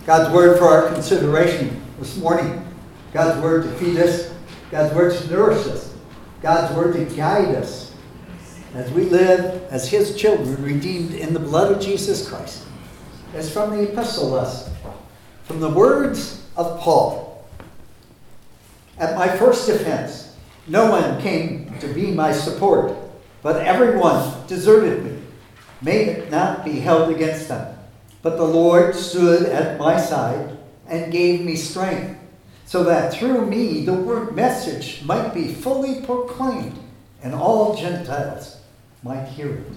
God's word for our consideration this morning. God's word to feed us. God's word to nourish us. God's word to guide us as we live as His children, redeemed in the blood of Jesus Christ. It's from the epistle lesson, from the words of Paul. At my first defense, no one came to be my support, but everyone deserted me. May it not be held against them. But the Lord stood at my side and gave me strength, so that through me the word message might be fully proclaimed, and all Gentiles might hear it.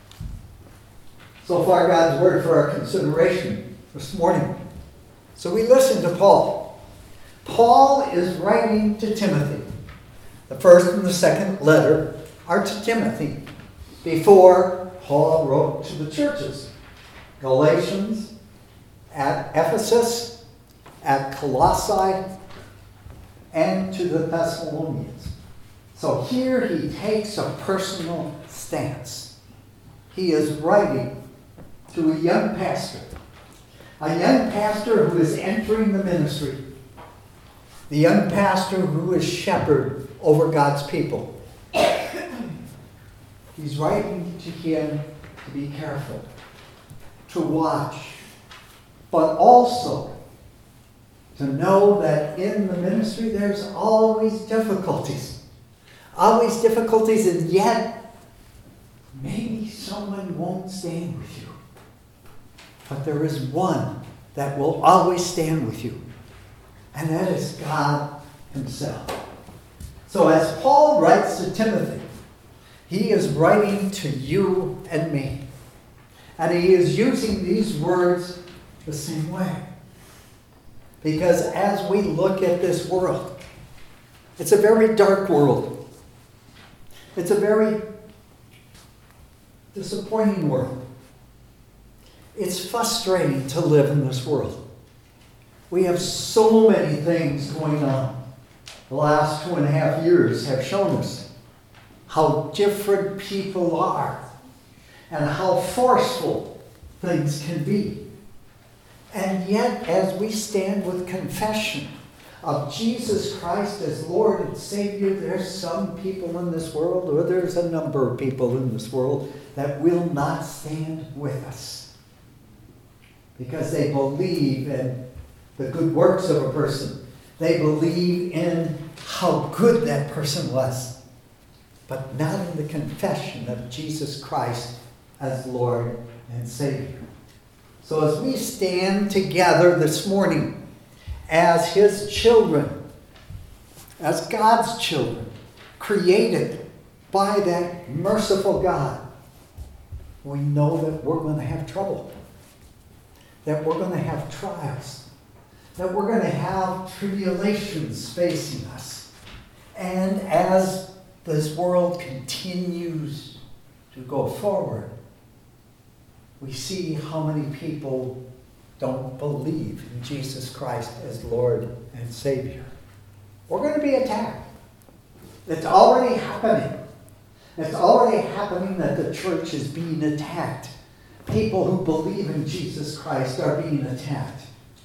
So far, God's word for our consideration this morning. So we listen to Paul. Paul is writing to Timothy. The first and the second letter are to Timothy, before Paul wrote to the churches. Galatians, at Ephesus, at Colossae, and to the Thessalonians. So here he takes a personal stance. He is writing to a young pastor who is entering the ministry, the young pastor who is shepherd over God's people. He's writing to him to be careful, to watch, but also to know that in the ministry there's always difficulties. Always difficulties, and yet maybe someone won't stand with you. But there is one that will always stand with you, and that is God Himself. So as Paul writes to Timothy, he is writing to you and me. And he is using these words the same way. Because as we look at this world, it's a very dark world. It's a very disappointing world. It's frustrating to live in this world. We have so many things going on. The last 2.5 years have shown us how different people are and how forceful things can be. And yet, as we stand with confession of Jesus Christ as Lord and Savior, there's some people in this world, or there's a number of people in this world, that will not stand with us. Because they believe in the good works of a person. They believe in how good that person was. But not in the confession of Jesus Christ as Lord and Savior. So as we stand together this morning as His children, as God's children, created by that merciful God, we know that we're going to have trouble, that we're going to have trials, that we're going to have tribulations facing us. And as this world continues to go forward, we see how many people don't believe in Jesus Christ as Lord and Savior. We're going to be attacked. It's already happening. It's already happening that the church is being attacked. People who believe in Jesus Christ are being attacked.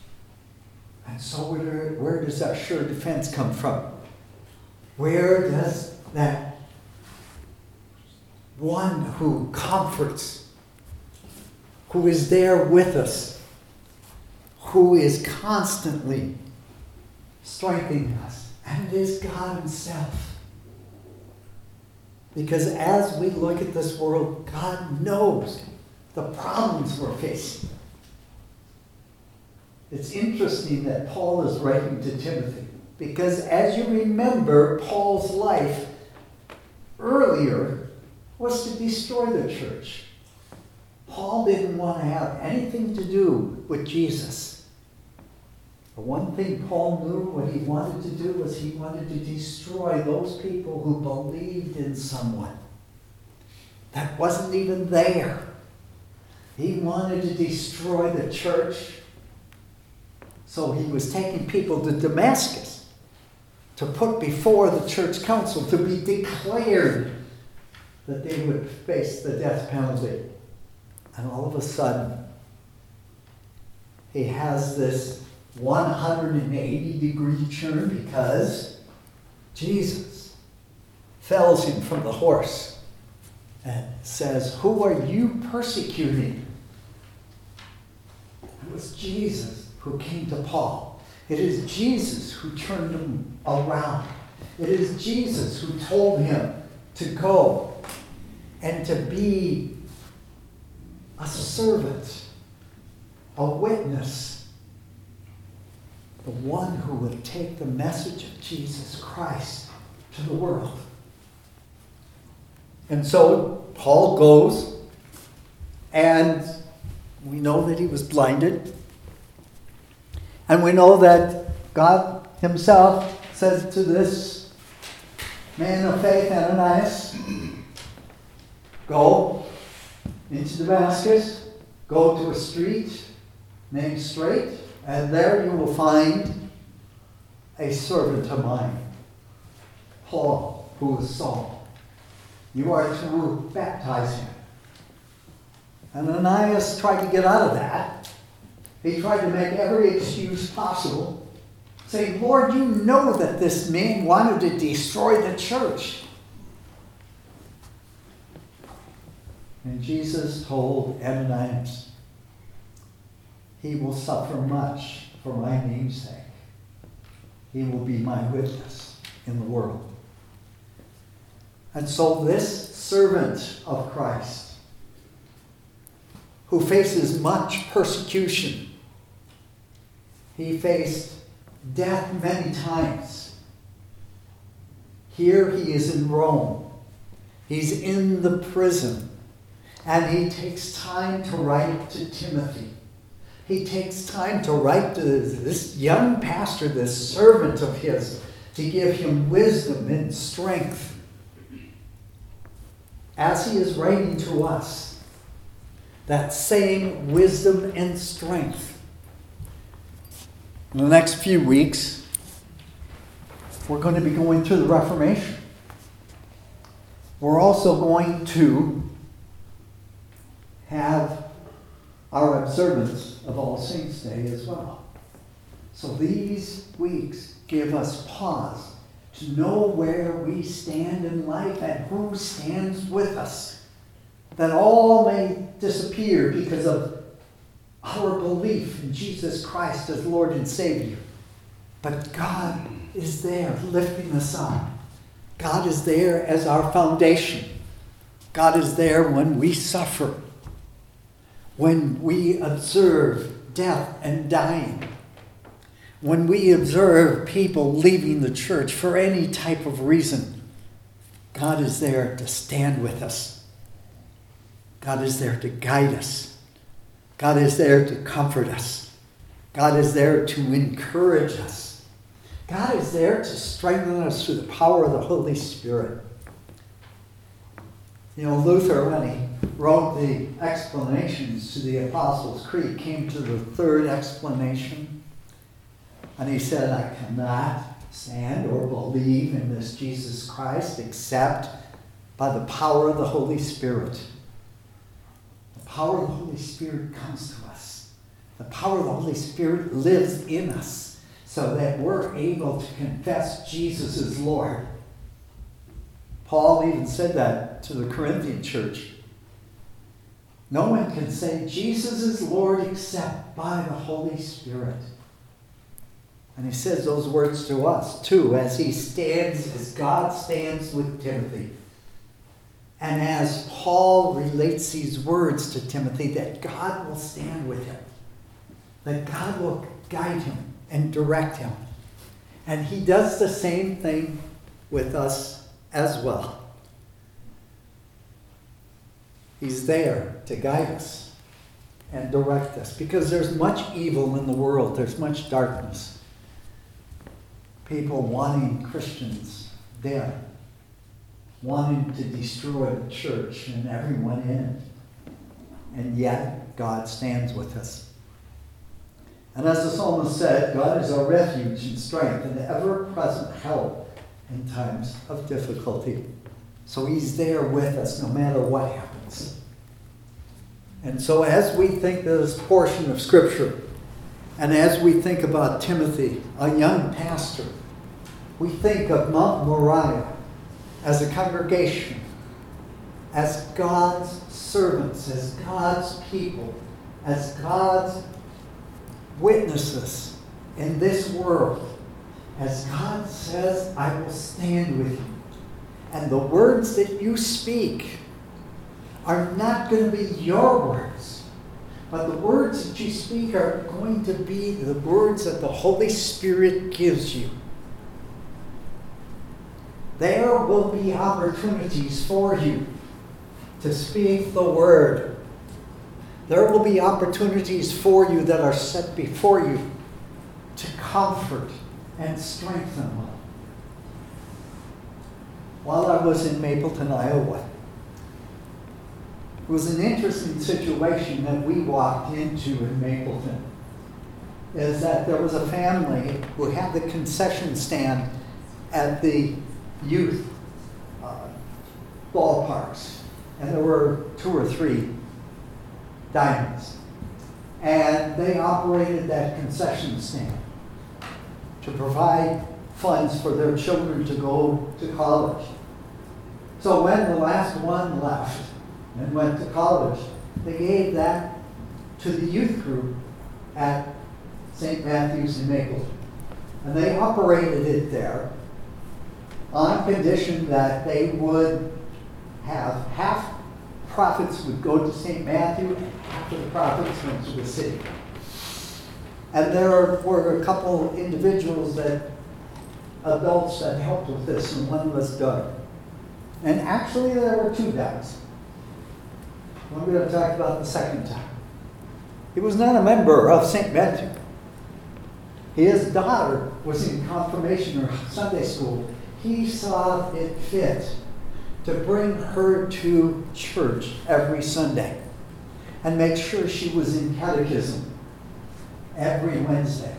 And so where does that sure defense come from? Where does that one who comforts, who is there with us, who is constantly strengthening us, and it is God Himself. Because as we look at this world, God knows the problems we're facing. It's interesting that Paul is writing to Timothy, because as you remember, Paul's life earlier was to destroy the church. Paul didn't want to have anything to do with Jesus. The one thing Paul knew what he wanted to do was he wanted to destroy those people who believed in someone that wasn't even there. He wanted to destroy the church. So he was taking people to Damascus to put before the church council to be declared that they would face the death penalty. And all of a sudden, he has this 180-degree turn because Jesus fells him from the horse and says, "Who are you persecuting?" It was Jesus who came to Paul. It is Jesus who turned him around. It is Jesus who told him to go and to be a servant, a witness, the one who would take the message of Jesus Christ to the world. And so Paul goes, and we know that he was blinded. And we know that God himself said to this man of faith, Ananias, go into Damascus, go to a street named Straight, and there you will find a servant of mine, Paul, who is Saul. You are to baptize him. And Ananias tried to get out of that. He tried to make every excuse possible, saying, "Lord, you know that this man wanted to destroy the church." And Jesus told Ananias, he will suffer much for my name's sake. He will be my witness in the world. And so this servant of Christ, who faces much persecution, he faced death many times. Here he is in Rome. He's in the prison. And he takes time to write to Timothy. He takes time to write to this young pastor, this servant of his, to give him wisdom and strength. As he is writing to us, that same wisdom and strength. In the next few weeks, we're going to be going through the Reformation. We're also going to have our observance of All Saints' Day as well. So these weeks give us pause to know where we stand in life and who stands with us. That all may disappear because of our belief in Jesus Christ as Lord and Savior. But God is there lifting us up. God is there as our foundation. God is there when we suffer, when we observe death and dying, when we observe people leaving the church for any type of reason. God is there to stand with us. God is there to guide us. God is there to comfort us. God is there to encourage us. God is there to strengthen us through the power of the Holy Spirit. You know, Luther, when he wrote the explanations to the Apostles' Creed, came to the third explanation. And he said, I cannot stand or believe in this Jesus Christ except by the power of the Holy Spirit. The power of the Holy Spirit comes to us. The power of the Holy Spirit lives in us so that we're able to confess Jesus as Lord. Paul even said that to the Corinthian church. No one can say Jesus is Lord except by the Holy Spirit. And he says those words to us too, as God stands with Timothy. And as Paul relates these words to Timothy, that God will stand with him. That God will guide him and direct him. And he does the same thing with us as well. He's there to guide us and direct us, because there's much evil in the world. There's much darkness. People wanting Christians dead, wanting to destroy the church and everyone in it. And yet, God stands with us. And as the psalmist said, God is our refuge and strength and ever-present help in times of difficulty. So he's there with us no matter what happens. And so as we think this portion of Scripture, And as we think about Timothy, a young pastor, we think of Mount Moriah as a congregation, as God's servants, as God's people, as God's witnesses in this world. As God says, I will stand with you. And the words that you speak are not going to be your words, but the words that you speak are going to be the words that the Holy Spirit gives you. There will be opportunities for you to speak the word. There will be opportunities for you that are set before you to comfort and strengthen one. While I was in Mapleton, Iowa, it was an interesting situation that we walked into in Mapleton. Is that there was a family who had the concession stand at the youth ballparks, and there were 2 or 3 diamonds, and they operated that concession stand to provide funds for their children to go to college. So when the last one left and went to college, they gave that to the youth group at St. Matthew's in Mapleton. And they operated it there on condition that they would have half profits would go to St. Matthew and half of the profits went to the city. And there were a couple individuals adults that helped with this, and one was Doug. And actually there were 2 Dougs. I'm going to talk about the second time. He was not a member of St. Matthew. His daughter was in confirmation or Sunday school. He saw it fit to bring her to church every Sunday and make sure she was in catechism every Wednesday.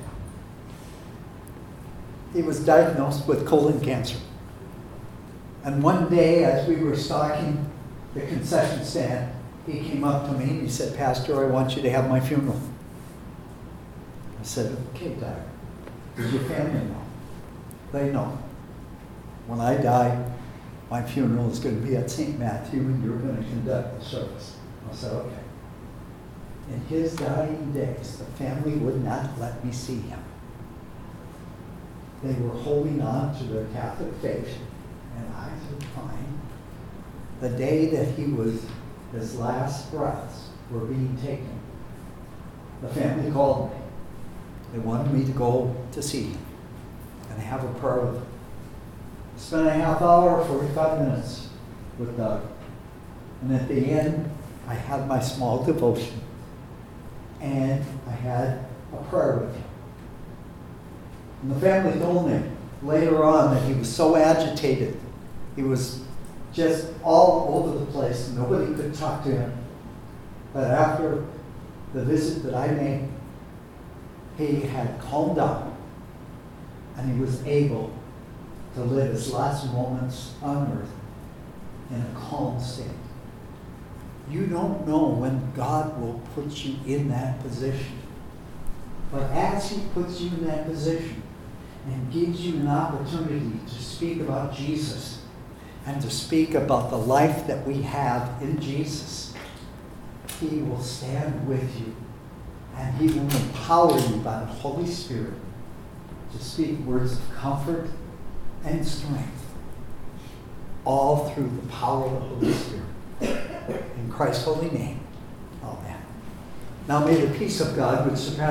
He was diagnosed with colon cancer. And one day, as we were stocking the concession stand, he came up to me and he said, Pastor, I want you to have my funeral. I said, okay, Doc. Does your family know? They know. When I die, my funeral is going to be at St. Matthew and you're going to conduct the service. I said, okay. In his dying days, the family would not let me see him. They were holding on to their Catholic faith, and I said, fine. The day that his last breaths were being taken, the family called me. They wanted me to go to see him and have a prayer with him. Spent a half hour, 45 minutes with Doug. And at the end, I had my small devotion. And I had a prayer with him. And the family told me later on that he was so agitated. He was just all over the place. Nobody could talk to him. But after the visit that I made, he had calmed down. And he was able to live his last moments on earth in a calm state. You don't know when God will put you in that position. But as he puts you in that position and gives you an opportunity to speak about Jesus and to speak about the life that we have in Jesus, he will stand with you and he will empower you by the Holy Spirit to speak words of comfort and strength, all through the power of the Holy Spirit. In Christ's holy name, amen. Now may the peace of God, which surpasses